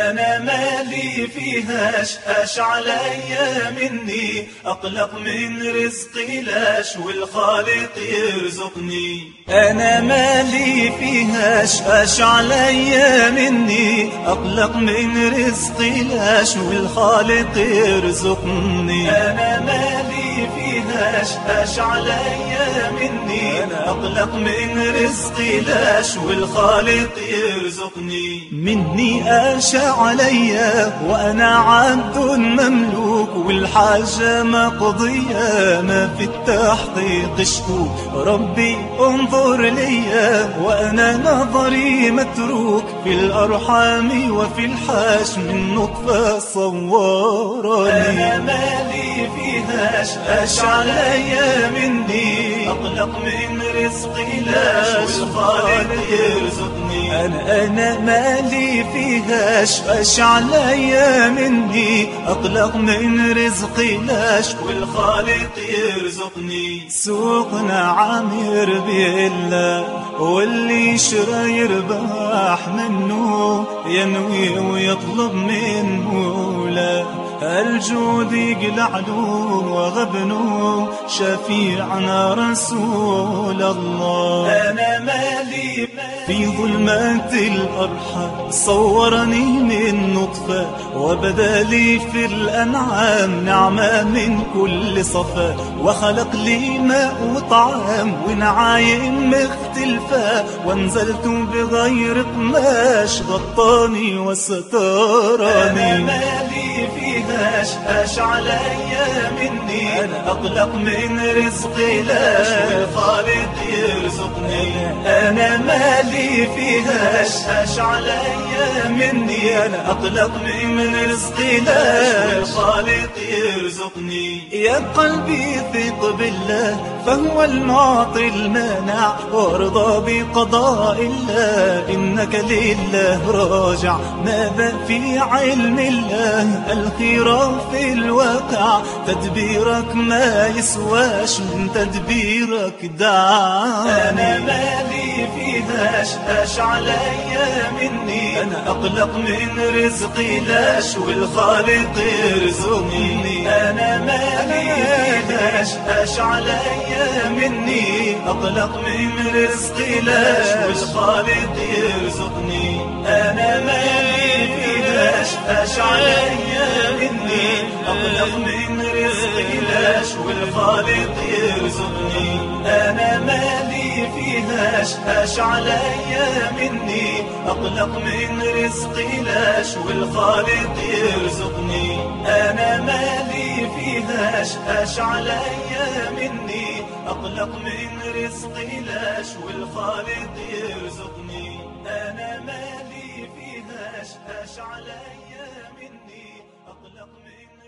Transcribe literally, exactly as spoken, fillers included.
أنا مالي فيهاش أش عليا مني، أقلق من رزقي لاش والخالق يرزقني. أنا مالي فيهاش أش عليا مني، أقلق من رزقي لاش والخالق يرزقني. أنا مالي فيهاش أش عليا مني، أنا أقلق من رزقي لاش والخالق يرزقني. مني أش عليا وأنا عبد مملوك، والحاجة مقضية ما في التحقيق شكوك. ربي انظر ليا وأنا نظري متروك، في الأرحام وفي الحاش من نطفة صوراني. أنا مالي فيهاش أش عليا مني، أقلق من رزقي لاش والخالق يرزقني. أنا أنا مالي فيهاش أش عليا مني، أقلق من رزقي لاش والخالق يرزقني. سوقنا عامر بالله واللي يشرى يربح منه، ينوي ويطلب من مولاه. الجود يقلع له وغبنه، شفيعنا رسول الله. أنا مالي في ظلمات الأرحام، صورني من نطفة وبدا لي في الأنعام نعمة من كل صفا. وخلق لي ماء وطعام ونعايم مختلفة، وانزلت بغير قماش غطاني وستراني. أنا مالي فيهاش أش عليا مني، أنا أقلق من رزقي لاش والخالق يرزقني. أنا مالي فيهاش أش عليا مني، أنا أقلق من رزقي لاش والخالق يرزقني. يا قلبي ثق بالله فهو المعطي المانع، وارضى بقضاء الله إنك لله راجع. ماذا في علم الله الخير في الواقع، تدبيرك ما يسواش من تدبيرك دع. أنا مالي فيهاش أش عليا مني، أنا أقلق من رزقي لاش والخالق يرزقني. أنا مالي فيهاش أش عليا مني، أقلق من رزقي لاش والخالق يرزقني. أنا مالي فيهاش أش عليا مني، أقلق من رزقي لاش والخالق يرزقني. أنا مالي فيهاش أش عليا مني، أقلق من رزقي لاش والخالق يرزقني. أنا مالي فيهاش أش عليا مني، أقلق من رزقي لاش والخالق يرزقني. أنا مالي فيهاش أش عليا مني، أقلق من